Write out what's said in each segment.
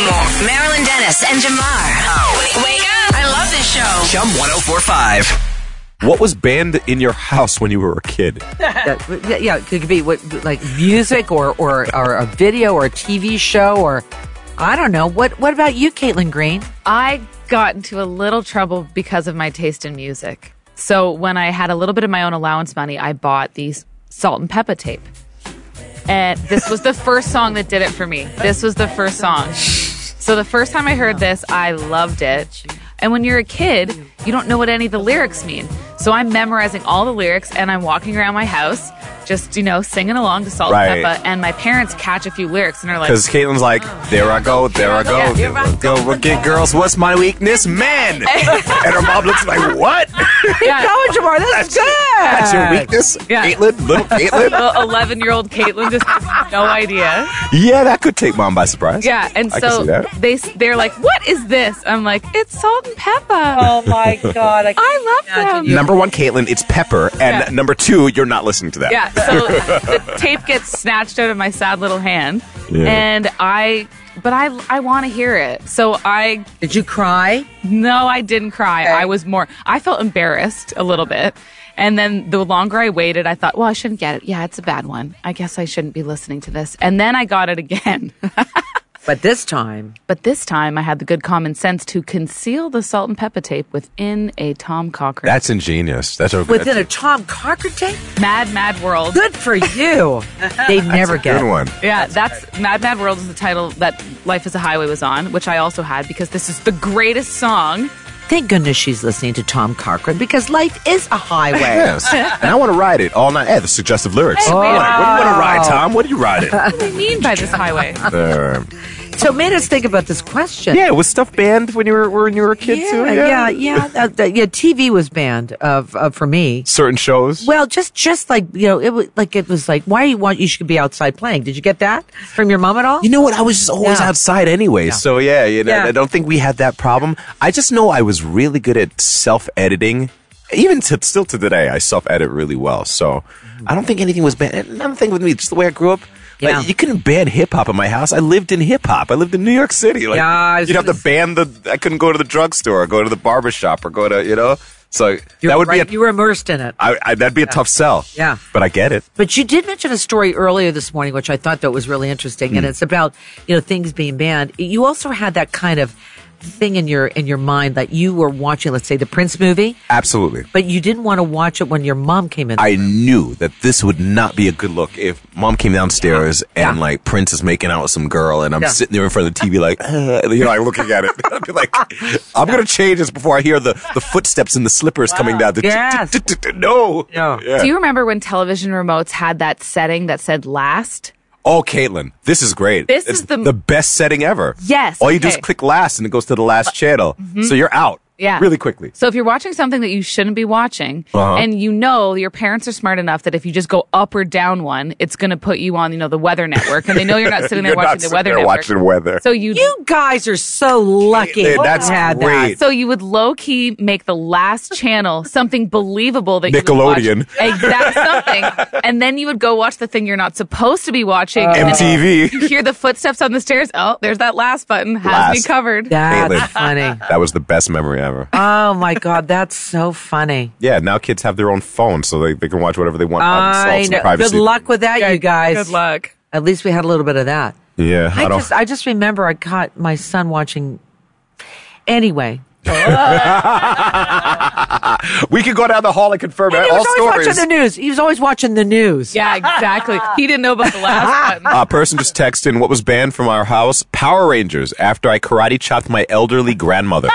more. Marilyn Dennis and Jamar. Wake up. I love this show. Chum 1045. What was banned in your house when you were a kid? Yeah, it could be like music or a video or a TV show or I don't know. What about you, Caitlin Green? I got into a little trouble because of my taste in music. So when I had a little bit of my own allowance money, I bought these Salt and Peppa tape. And this was the first song that did it for me. This was the first song. So the first time I heard this, I loved it. And when you're a kid, you don't know what any of the lyrics mean. So I'm memorizing all the lyrics and I'm walking around my house just, singing along to Salt and Peppa. And my parents catch a few lyrics and are like... Because Caitlin's like, there I go, there I go. There I go again, girls. What's my weakness? Men. And her mom looks like, what? Yeah. Go, Jamar. That's good. That's your weakness? Yeah. Caitlin? Little Caitlin? Little 11-year-old Caitlin just has no idea. Yeah, that could take mom by surprise. Yeah, and I so can see that. they're like, what is this? I'm like, it's Salt and Peppa. Oh, my God. I love them. Number one, Caitlin, it's pepper. And number two, you're not listening to that. Yeah, so the tape gets snatched out of my sad little hand. Yeah. And I want to hear it. So Did you cry? No, I didn't cry. Okay. I felt embarrassed a little bit. And then the longer I waited, I thought, well, I shouldn't get it. Yeah, it's a bad one. I guess I shouldn't be listening to this. And then I got it again. But this time, I had the good common sense to conceal the Salt and Peppa tape within a Tom Cochran. That's ingenious. within a Tom Cochran tape? Mad World. Good for you. They never That's a get good it. one. Yeah, that's Mad World is the title that Life is a Highway was on, which I also had because this is the greatest song. Thank goodness she's listening to Tom Cochran because life is a highway. Yes. And I want to ride it all night. Hey, the suggestive lyrics. Hey, What do you want to Oh. ride, Tom? What are you riding? What do you mean by this highway? So it made us think about this question. Yeah, was stuff banned when you were a kid too? Yeah. TV was banned for me. Certain shows. Well, just like it was like why you should be outside playing. Did you get that from your mom at all? You know what? I was just always outside anyway. Yeah. So Yeah. I don't think we had that problem. I just know I was really good at self-editing. Even still to today, I self-edit really well. So I don't think anything was banned. Another thing with me, just the way I grew up. Yeah. Like, you couldn't ban hip-hop in my house. I lived in hip-hop. I lived in New York City. Like, Yeah, you'd have to ban I couldn't go to the drugstore or go to the barbershop or go to, So that would be you were immersed in it. that'd be a tough sell. Yeah. But I get it. But you did mention a story earlier this morning, which I thought that was really interesting, and it's about things being banned. You also had that kind of thing in your mind that you were watching, let's say, the Prince movie, Absolutely. but you didn't want to watch it when your mom came in. I knew that this would not be a good look if mom came downstairs and like Prince is making out with some girl and I'm sitting there in front of the TV like, like looking at it. I'd be like, I'm going to change this before I hear the footsteps and the slippers coming down. Yes. No. Yeah. Yeah. Do you remember when television remotes had that setting that said last? Oh, Caitlin, this is great. This it's is the best setting ever. Yes, All you do is okay. click last and it goes to the last channel. So you're out. Yeah. Really quickly. So if you're watching something that you shouldn't be watching, Uh-huh. and your parents are smart enough that if you just go up or down one, it's going to put you on, the Weather Network, and they know you're not sitting there You're not watching the sitting Weather there Network. watching weather. So You guys are so lucky. Hey, that's to have great. So you would low key make the last channel something believable that Nickelodeon. you would watch. Exact something, and then you would go watch the thing you're not supposed to be watching. and then MTV. You hear the footsteps on the stairs. Oh, there's that last button. Has me Last. covered. That's Caitlin. funny. That was the best memory ever. Oh my God, that's so funny. Yeah, now kids have their own phone, so they can watch whatever they want on I some know. privacy. Good luck with that, you guys. Good luck. At least we had a little bit of that. Yeah, I just remember I caught my son watching. Anyway, we could go down the hall and confirm he all was always stories. watching the news. He was always watching the news. Yeah, exactly. He didn't know about the last button. A person just texted in what was banned from our house: Power Rangers. After I karate chopped my elderly grandmother.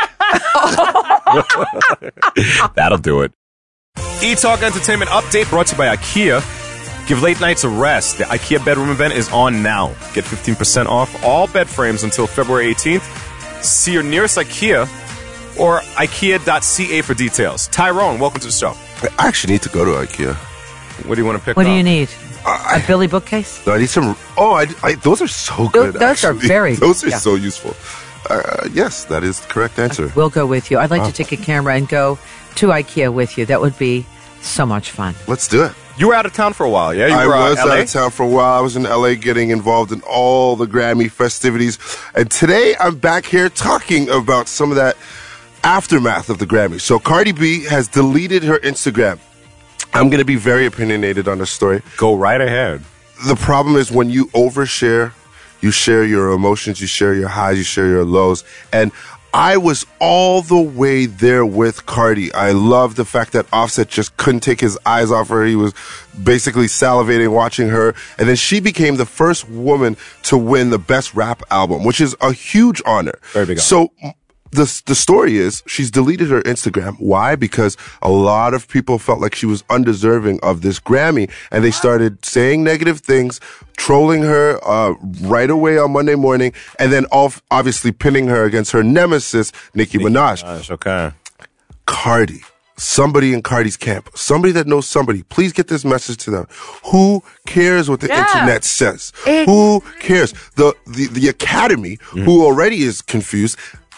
That'll do it. E-Talk Entertainment Update brought to you by IKEA. Give late nights a rest. The IKEA bedroom event is on now. Get 15% off all bed frames until February 18th. See your nearest IKEA or IKEA.ca for details. Tyrone, welcome to the show. I actually need to go to IKEA. What do you want to pick What up? do you need? A Billy bookcase? No, I need some. Oh, those are so good. Those are actually. very Those good, are yeah. so useful. Yes, that is the correct answer. We'll go with you. I'd like to take a camera and go to IKEA with you. That would be so much fun. Let's do it. You were out of town for a while, yeah? You I were was LA? out of town for a while. I was in LA getting involved in all the Grammy festivities. And today I'm back here talking about some of that aftermath of the Grammys. So Cardi B has deleted her Instagram. I'm going to be very opinionated on this story. Go right ahead. The problem is when you overshare, you share your emotions, you share your highs, you share your lows. And I was all the way there with Cardi. I love the fact that Offset just couldn't take his eyes off her. He was basically salivating watching her. And then she became the first woman to win the Best Rap Album, which is a huge honor. Very big honor. So the story is she's deleted her Instagram. Why? Because a lot of people felt like she was undeserving of this Grammy, and they started saying negative things, trolling her right away on Monday morning, and then obviously pinning her against her nemesis, Nicki Minaj. Okay. Cardi. Somebody in Cardi's camp, somebody that knows somebody, please get this message to them. Who cares what the internet says? Who cares? The Academy, who already is confused,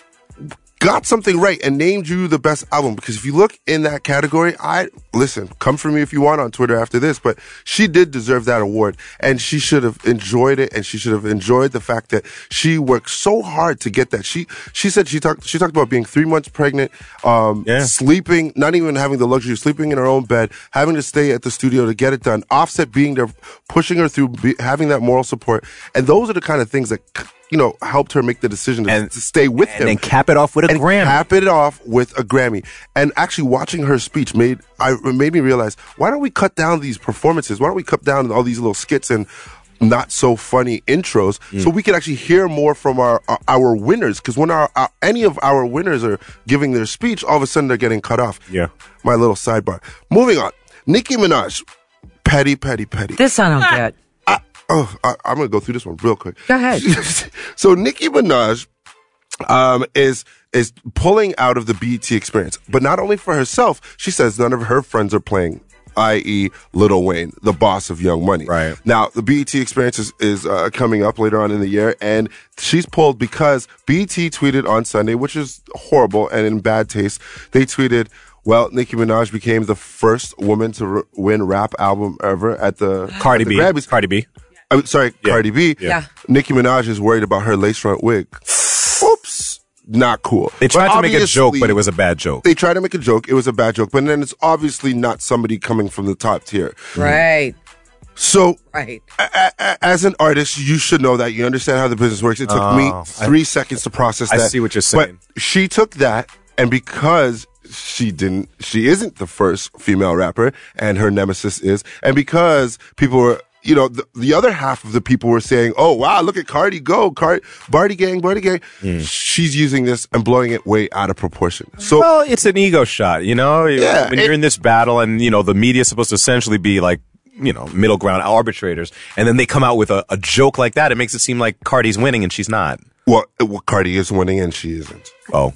got something right and named you the best album, because if you look in that category, listen, come for me if you want on Twitter after this, but she did deserve that award, and she should have enjoyed it, and she should have enjoyed the fact that she worked so hard to get that. She said she talked about being 3 months pregnant, sleeping, not even having the luxury of sleeping in her own bed, having to stay at the studio to get it done, Offset being there, pushing her through, having that moral support, and those are the kind of things that helped her make the decision to stay with him. And cap it off with a Grammy. Cap it off with a Grammy. And actually watching her speech made me realize, why don't we cut down these performances? Why don't we cut down all these little skits and not so funny intros so we can actually hear more from our winners? Because when any of our winners are giving their speech, all of a sudden they're getting cut off. Yeah. My little sidebar. Moving on. Nicki Minaj. Petty. This I don't get. I'm going to go through this one real quick. Go ahead. So Nicki Minaj is pulling out of the BET experience, but not only for herself. She says none of her friends are playing, i.e. Lil Wayne, the boss of Young Money. Right. Now, the BET experience is coming up later on in the year, and she's pulled because BET tweeted on Sunday, which is horrible and in bad taste. They tweeted, well, Nicki Minaj became the first woman to win rap album ever at the Cardi B. Grammys. Cardi B. I'm sorry, Cardi B. Yeah. Nicki Minaj is worried about her lace front wig. Oops. Not cool. They tried But to make a joke, obviously, but it was a bad joke. They tried to make a joke. It was a bad joke. But then it's obviously not somebody coming from the top tier. Right. So, Right. as an artist, you should know that. You understand how the business works. It took me 3 seconds to process that. I see what you're saying. But she took that, and because she isn't the first female rapper, and her nemesis is, and because people were, the other half of the people were saying, oh, wow, look at Cardi, Barty Gang. She's using this and blowing it way out of proportion. So, Well, it's an ego shot, Yeah, when you're in this battle and, the media's supposed to essentially be like, middle ground arbitrators, and then they come out with a joke like that, it makes it seem like Cardi's winning and she's not. well, Cardi is winning and she isn't. Oh.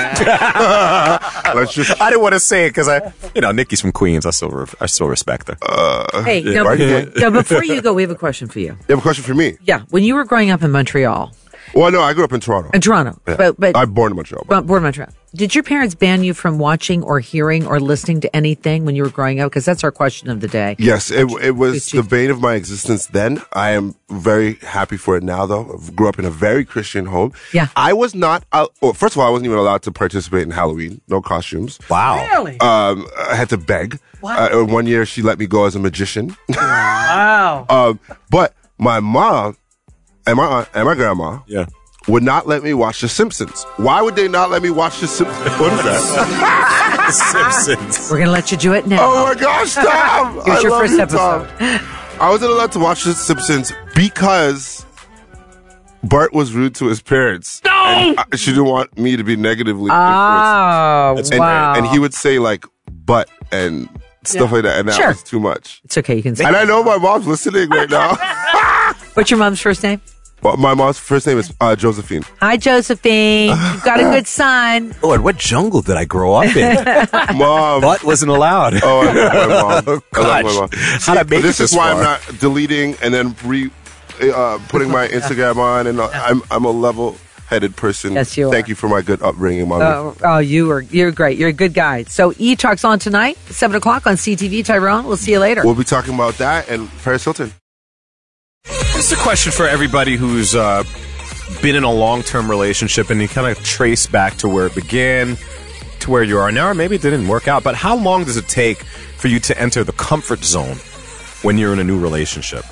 Let's just. I didn't want to say it because Nikki's from Queens. I still respect her. Hey, no, Barty Gang. no, before you go, we have a question for you. You have a question for me? Yeah, when you were growing up in Montreal, Well, no, I grew up in Toronto. Yeah. but I'm born in Montreal. born in Montreal. Did your parents ban you from watching or hearing or listening to anything when you were growing up? Because that's our question of the day. Yes, it was the bane of my existence then. I am very happy for it now, though. I grew up in a very Christian home. Yeah. I was not, first of all, I wasn't even allowed to participate in Halloween. No costumes. Wow. Really? I had to beg. One year she let me go as a magician. Wow. But my mom and my aunt and my grandma Yeah. would not let me watch The Simpsons. Why would they not let me watch The Simpsons? What is that? The Simpsons. We're going to let you do it now. Oh my gosh, Tom! Here's I your love first you, episode. Tom. I wasn't allowed to watch The Simpsons because Bart was rude to his parents. No! And she didn't want me to be negatively influenced. Oh, wow. And he would say like, but, and stuff like that. And that Sure. was too much. It's okay. You can say. And I know my mom's listening right now. What's your mom's first name? Well, my mom's first name is Josephine. Hi, Josephine. You've got a good son. Lord, what jungle did I grow up in? Mom. Butt wasn't allowed. Oh, I love my mom. Oh, I love my mom. gosh. How'd I make This it is this why far? I'm not deleting and then putting my Instagram on, and I'm a level level-headed person. Yes, you Thank are. you for my good upbringing, Mommy. You're great. You're a good guy. So E-Talk's on tonight, 7 o'clock on CTV. Tyrone, we'll see you later. We'll be talking about that and Paris Hilton. This is a question for everybody who's been in a long-term relationship and you kind of trace back to where it began to where you are now, or maybe it didn't work out, but how long does it take for you to enter the comfort zone when you're in a new relationship?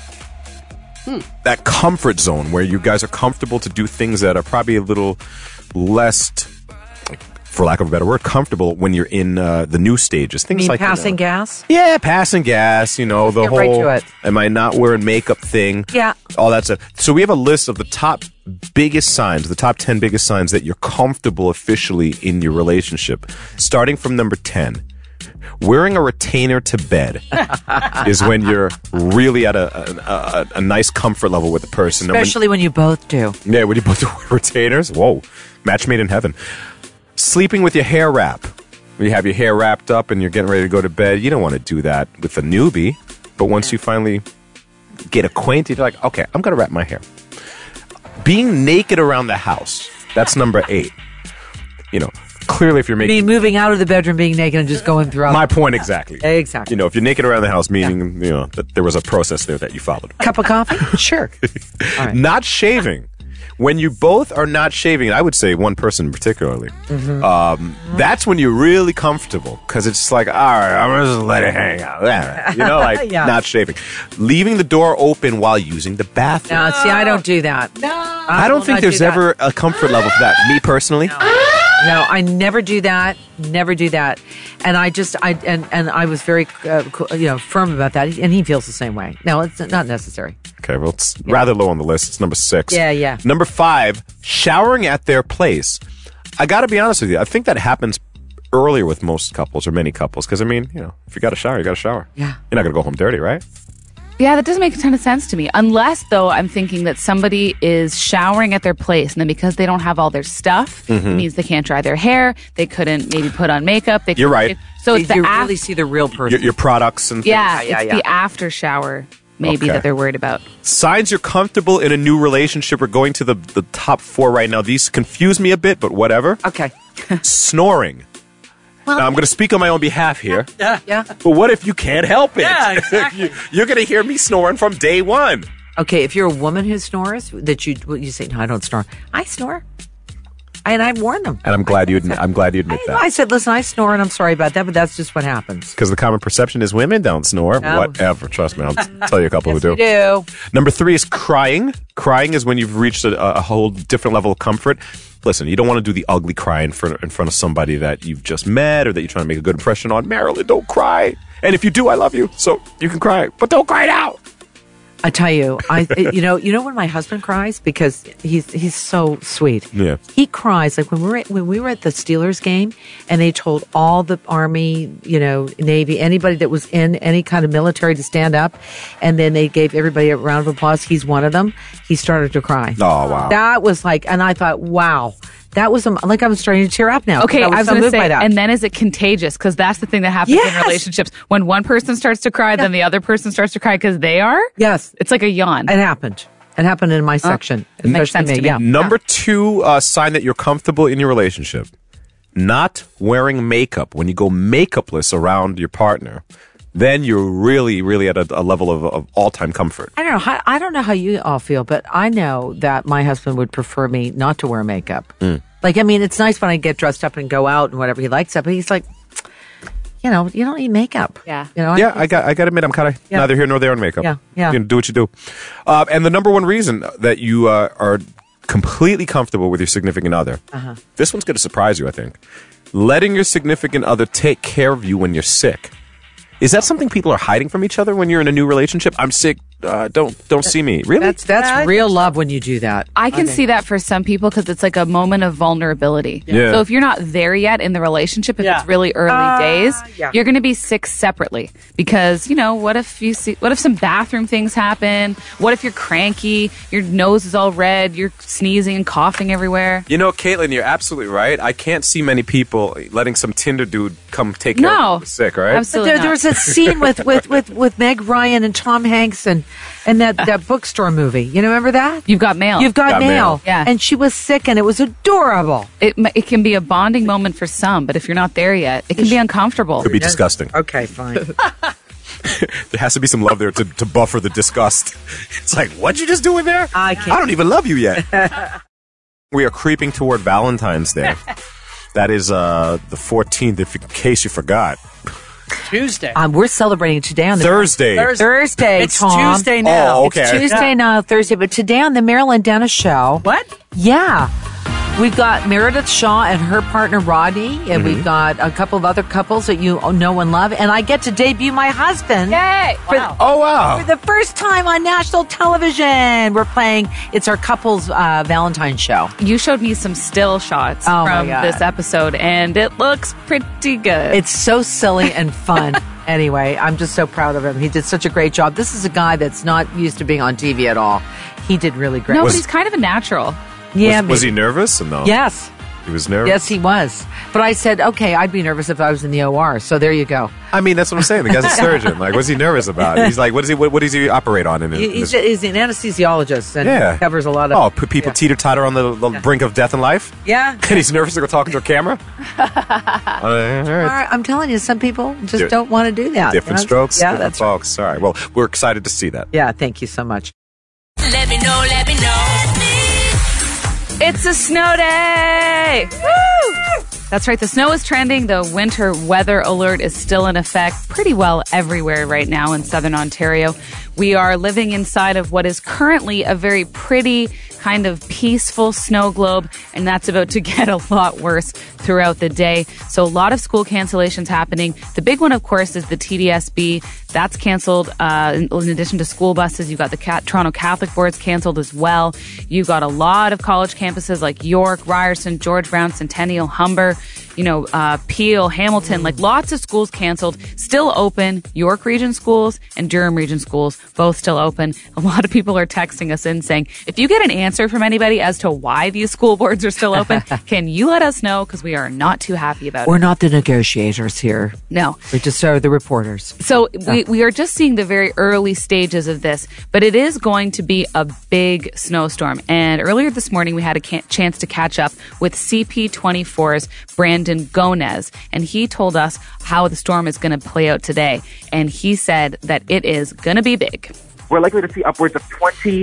That comfort zone where you guys are comfortable to do things that are probably a little less, for lack of a better word, comfortable when you're in the new stages. Things You mean like passing gas? Yeah, passing gas, the get whole right to it. am I not wearing makeup thing. Yeah. All that stuff. So we have a list of the top biggest signs, the top 10 biggest signs that you're comfortable officially in your relationship. Starting from number 10. Wearing a retainer to bed is when you're really at a nice comfort level with the person. Especially when you both do. Yeah, when you both wear retainers. Whoa, match made in heaven. Sleeping with your hair wrap. When you have your hair wrapped up and you're getting ready to go to bed, you don't want to do that with a newbie. But once you finally get acquainted, you're like, okay, I'm going to wrap my hair. Being naked around the house. That's number 8. Clearly if you're making... Moving out of the bedroom, being naked, and just going throughout. My point exactly. Exactly. If you're naked around the house, meaning, that there was a process there that you followed. Cup of coffee? Sure. All right. Not shaving. When you both are not shaving, I would say one person particularly, that's when you're really comfortable because it's like, all right, I'm going to just let it hang out. Yeah. Not shaving. Leaving the door open while using the bathroom. No, see, I don't do that. No. I don't think there's ever a comfort level for that. Me personally. No, I never do that. Never do that. And I was very, firm about that. And he feels the same way. No, it's not necessary. Okay, well, it's rather low on the list. It's number 6. Yeah. Number 5, showering at their place. I got to be honest with you. I think that happens earlier with most couples or many couples. Because, if you got to shower, you got to shower. Yeah. You're not going to go home dirty, right? Yeah, that doesn't make a ton of sense to me. Unless, though, I'm thinking that somebody is showering at their place, and then because they don't have all their stuff, it means they can't dry their hair, they couldn't maybe put on makeup. You're right. So it's you really see the real person. Your products and things. Yeah, it's the after shower maybe Okay. that they're worried about. Signs you're comfortable in a new relationship. We're going to the top 4 right now. These confuse me a bit, but whatever. Okay. Snoring. Well, now, I'm going to speak on my own behalf here. Yeah. But what if you can't help it? Yeah, exactly. You're going to hear me snoring from day one. Okay, if you're a woman who snores, you say, no, I don't snore. I snore. And I've warned them. And I'm glad you admit that. I said, listen, I snore and I'm sorry about that, but that's just what happens. Because the common perception is women don't snore. No. Whatever. Trust me. I'll tell you a couple Yes, who we do. Number 3 is crying. Crying is when you've reached a whole different level of comfort. Listen, you don't want to do the ugly cry in front of somebody that you've just met or that you're trying to make a good impression on. Marilyn, don't cry. And if you do, I love you. So you can cry. But don't cry now. I tell you, you know when my husband cries, because he's so sweet. Yeah. He cries like when we were at the Steelers game and they told all the Army, Navy, anybody that was in any kind of military to stand up, and then they gave everybody a round of applause. He's one of them. He started to cry. Oh, wow. That was and I thought, wow. That was like I'm starting to tear up now. Okay, I was so going to moved by say, that. and then is it contagious? Because that's the thing that happens Yes! in relationships. When one person starts to cry, then the other person starts to cry because they are? Yes. It's like a yawn. It happened. It happened in my section. it makes especially sense to me. Yeah. Number 2 sign that you're comfortable in your relationship. Not wearing makeup. When you go makeupless around your partner, then you're really, really at a level of all-time comfort. I don't know how you all feel, but I know that my husband would prefer me not to wear makeup. It's nice when I get dressed up and go out and whatever he likes that, but he's like, you don't need makeup. Yeah. I got to admit, I'm kind of neither here nor there on makeup. Yeah. Do what you do. And the number 1 reason that you are completely comfortable with your significant other, this one's going to surprise you, I think. Letting your significant other take care of you when you're sick. Is that something people are hiding from each other when you're in a new relationship? I'm sick. Don't see me. Really? That's real love when you do that. I can see that for some people because it's like a moment of vulnerability. Yeah. So if you're not there yet in the relationship, if it's really early days, you're going to be sick separately because what if some bathroom things happen? What if you're cranky? Your nose is all red. You're sneezing and coughing everywhere. Caitlin, you're absolutely right. I can't see many people letting some Tinder dude come take care of you when you're sick, right? Absolutely But there was a scene with Meg Ryan and Tom Hanks and And that bookstore movie. You know, remember that? You've Got Mail. You've Got Mail. Yeah. And she was sick, and it was adorable. It can be a bonding moment for some, but if you're not there yet, it can be uncomfortable. Could be disgusting. Okay, fine. There has to be some love there to buffer the disgust. It's like, what'd you just do in there? I can't. I don't even love you yet. We are creeping toward Valentine's Day. That is the 14th, in case you forgot. Tuesday. We're celebrating today on the Thursday. Thursday, It's Tom. Tuesday now. Oh, okay. It's Tuesday now, Thursday, but today on the Marilyn Dennis Show. What? Yeah. We've got Meredith Shaw and her partner Rodney, and we've got a couple of other couples that you know and love, and I get to debut my husband. Yay! Wow. Oh, wow. For the first time on national television. We're playing, it's our couples Valentine's show. You showed me some still shots Oh, my from God. this episode, and it looks pretty good. It's so silly and fun. Anyway, I'm just so proud of him. He did such a great job. This is a guy that's not used to being on TV at all. He did really great. no, but he's kind of a natural. Yeah, Was he maybe. nervous? No. Yes. He was nervous? Yes, he was. But I said, okay, I'd be nervous if I was in the OR. So there you go. I mean, that's what I'm saying. The guy's a surgeon. Like, what's he nervous about? He's like, what does he operate on? He's an anesthesiologist and yeah. covers a lot of... Oh, put people teeter-totter on the brink of death and life? Yeah. And he's nervous to go talking to a camera? All All right, I'm telling you, some people just don't want to do that. Different strokes, Yeah, different that's right. folks. All right. Well, we're excited to see that. Yeah, thank you so much. Let me know, let me know. It's a snow day! Woo! That's right, the snow is trending. The winter weather alert is still in effect pretty well everywhere right now in southern Ontario. We are living inside of what is currently a very pretty, kind of peaceful snow globe, and that's about to get a lot worse throughout the day. So a lot of school cancellations happening. The big one, of course, is the TDSB. That's canceled. In addition to school buses, you've got the Toronto Catholic Boards canceled as well. You've got a lot of college campuses like York, Ryerson, George Brown, Centennial, Humber, Peel, Hamilton, like lots of schools canceled. Still open. York Region schools and Durham Region schools, both still open. A lot of people are texting us in saying, if you get an answer from anybody as to why these school boards are still open, can you let us know? Because we are not too happy about We're it. not the negotiators here. No. We just are the reporters. So we are just seeing the very early stages of this, but it is going to be a big snowstorm. And earlier this morning, we had a chance to catch up with CP24's Brandon Gonez, and he told us how the storm is going to play out today. And he said that it is going to be big. We're likely to see upwards of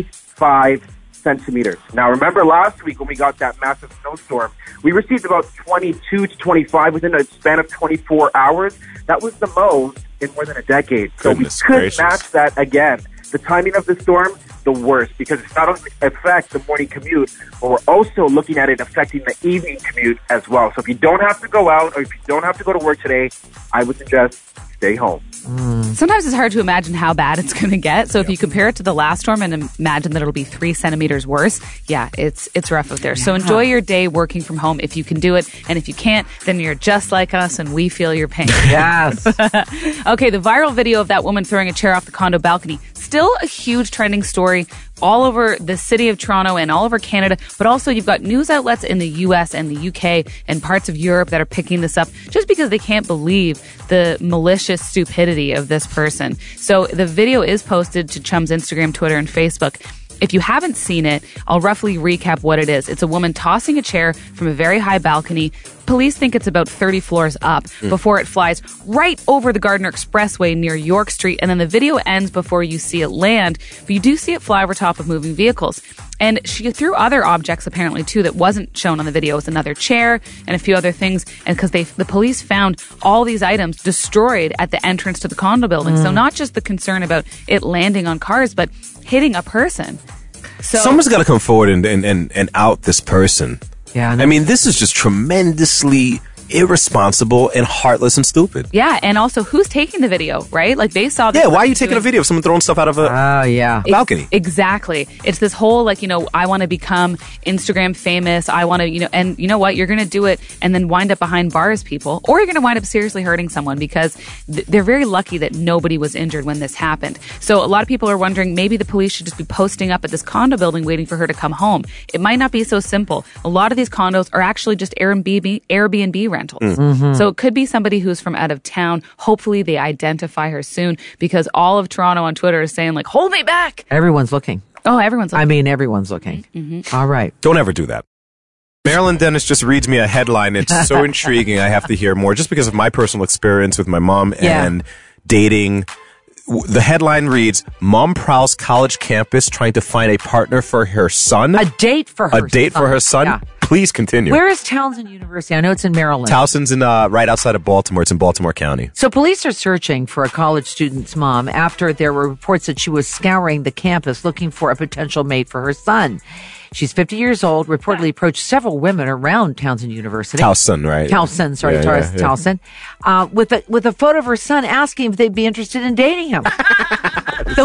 25 centimeters. Now, remember last week when we got that massive snowstorm, we received about 22 to 25 within a span of 24 hours. That was the most in more than a decade. So Goodness we could gracious. match that again. The timing of the storm, the worst, because it's not only affects the morning commute, but we're also looking at it affecting the evening commute as well. So if you don't have to go out or if you don't have to go to work today, I would suggest stay home. Sometimes it's hard to imagine how bad it's going to get. So if you compare it to the last storm and imagine that it'll be 3 centimeters worse, yeah, it's rough out there. So enjoy your day working from home if you can do it. And if you can't, then you're just like us and we feel your pain. Yes. Okay, the viral video of that woman throwing a chair off the condo balcony, still a huge trending story all over the city of Toronto and all over Canada, but also you've got news outlets in the US and the UK and parts of Europe that are picking this up just because they can't believe the malicious stupidity of this person. So the video is posted to Chum's Instagram, Twitter, and Facebook. If you haven't seen it, I'll roughly recap what it is. It's a woman tossing a chair from a very high balcony. Police think it's about 30 floors up before it flies right over the Gardiner Expressway near York Street. And then the video ends before you see it land, but you do see it fly over top of moving vehicles. And she threw other objects apparently too that wasn't shown on the video. It was another chair and a few other things. And because the police found all these items destroyed at the entrance to the condo building. So not just the concern about it landing on cars, but hitting a person. So Someone's got to come forward and out this person. Yeah. I mean, this is just tremendously irresponsible and heartless and stupid. yeah, and also who's taking the video, right? Like they saw this. Yeah, why are you taking doing- a video of someone throwing stuff out of a Oh, yeah. balcony? Exactly. It's this whole I want to become Instagram famous. I want to, and you know what? You're going to do it and then wind up behind bars, people, or you're going to wind up seriously hurting someone because they're very lucky that nobody was injured when this happened. So a lot of people are wondering maybe the police should just be posting up at this condo building waiting for her to come home. It might not be so simple. A lot of these condos are actually just Airbnb rentals. rentals. So it could be somebody who's from out of town. Hopefully they identify her soon, because all of Toronto on Twitter is saying, like, hold me back. Everyone's looking. Oh, everyone's looking. I mean, everyone's looking. All right. Don't ever do that. Marilyn Dennis just reads me a headline. It's so intriguing. I have to hear more just because of my personal experience with my mom and dating. The headline reads, Mom prowls college campus trying to find a partner for her son. A date for her son. Yeah. Please continue. Where is Townsend University? I know it's in Maryland. Towson's in right outside of Baltimore. It's in Baltimore County. So police are searching for a college student's mom after there were reports that she was scouring the campus looking for a potential mate for her son. She's 50 years old, reportedly approached several women around Townsend University. Towson, right? Towson, sorry, Towson. With a photo of her son asking if they'd be interested in dating him. The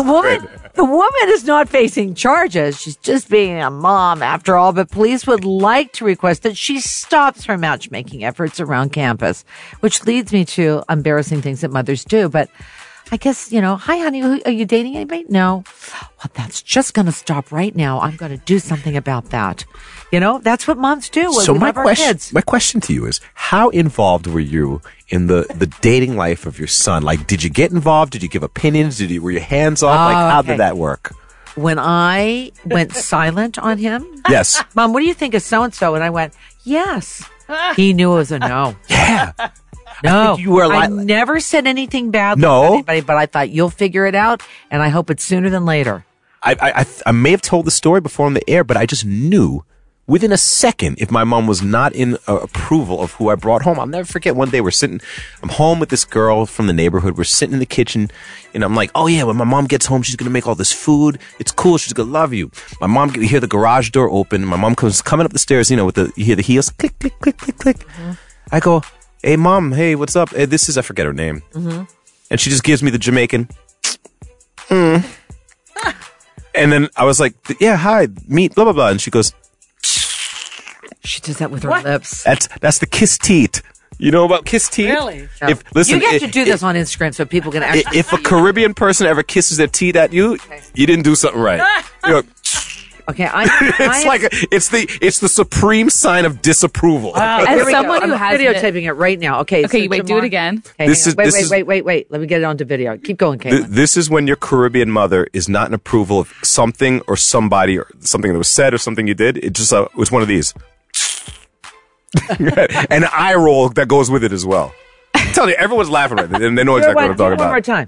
woman is not facing charges. She's just being a mom after all, but police would like to request that she stops her matchmaking efforts around campus, which leads me to embarrassing things that mothers do, but I guess, hi, honey, are you dating anybody? No. Well, that's just going to stop right now. I'm going to do something about that. That's what moms do. So my question to you is, how involved were you in the dating life of your son? Like, did you get involved? Did you give opinions? Were your hands off? How did that work? When I went silent on him. Yes. Mom, what do you think of so-and-so? And I went, yes. He knew it was a no. Yeah. No, I never said anything bad about anybody, but I thought you'll figure it out, and I hope it's sooner than later. I may have told the story before on the air, but I just knew within a second if my mom was not in approval of who I brought home. I'll never forget one day I'm home with this girl from the neighborhood. We're sitting in the kitchen, and I'm like, oh yeah, when my mom gets home, she's going to make all this food. It's cool. She's going to love you. My mom, you hear the garage door open. My mom comes coming up the stairs, you hear the heels, click, click, click, click, click. Mm-hmm. I go, hey, Mom, hey, what's up? Hey, I forget her name. Mm-hmm. And she just gives me the Jamaican. And then I was like, yeah, hi, meet, blah, blah, blah. And she goes. She does that with her lips. That's the kiss teeth. You know about kiss teeth? Really? You have to do this on Instagram so people can actually if a Caribbean person ever kisses their teeth at you, you didn't do something right. Okay, it's the supreme sign of disapproval. As someone who has videotaping it right now. Okay, so wait, do it again. Okay, wait. Let me get it onto video. Keep going, Caitlin. This is when your Caribbean mother is not in approval of something or somebody or something that was said or something you did. It just it was one of these. An eye roll that goes with it as well. I'm telling you, everyone's laughing right now, and they know exactly what I'm talking about. One more time.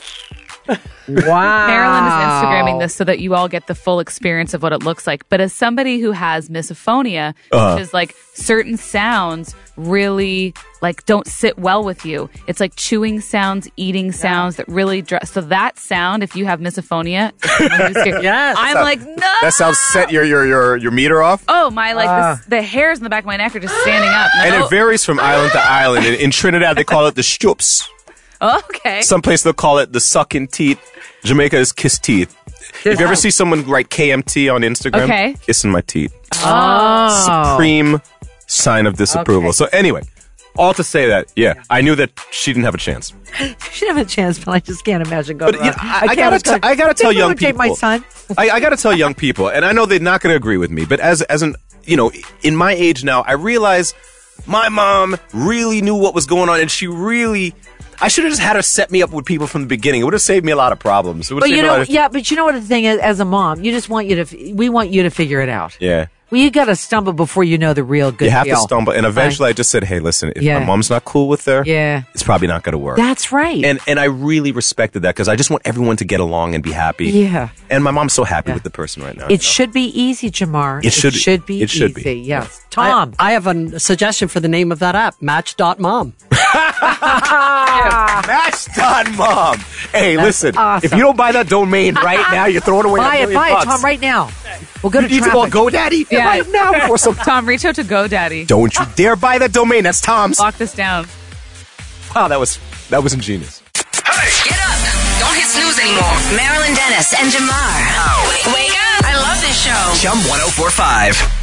Wow. Marilyn is Instagramming this so that you all get the full experience of what it looks like. But as somebody who has misophonia, which is like certain sounds really don't sit well with you. It's like chewing sounds, eating sounds that really so that sound, if you have misophonia, yes. I'm like, no. That sound set your meter off. Oh my! The hairs in the back of my neck are just standing up. No. And it varies from island to island. In Trinidad, they call it the stoops. Okay. Someplace they'll call it the sucking teeth. Jamaica is kiss teeth. If you ever see someone write KMT on Instagram, kissing my teeth. Oh. Supreme sign of disapproval. Okay. So anyway, all to say that, I knew that she didn't have a chance. She didn't have a chance, but I just can't imagine going around. I gotta tell young people. My son. I gotta tell young people, and I know they're not going to agree with me, but as an, in my age now, I realize my mom really knew what was going on, and she really... I should have just had her set me up with people from the beginning. It would have saved me a lot of problems. But you know what the thing is, as a mom, we want you to figure it out. Yeah. Well, you got to stumble before you know the real good deal. You have to stumble. And eventually I just said, hey, listen, if my mom's not cool with her, it's probably not going to work. That's right. And I really respected that because I just want everyone to get along and be happy. Yeah. And my mom's so happy with the person right now. It should be easy, Jamar. It should be easy. Yes. Tom. I have a suggestion for the name of that app, Match.mom. Match.mom. Hey, listen, if you don't buy that domain right now, you're throwing away $1 million. Buy it, Tom, right now. We'll go to you need to call GoDaddy right now before some. Tom, reach out to GoDaddy. Don't you dare buy that domain. That's Tom's. Lock this down. Wow, that was ingenious. Hey, get up! Don't hit snooze anymore. Marilyn Dennis and Jamar. Wake up! I love this show. Chum 104.5.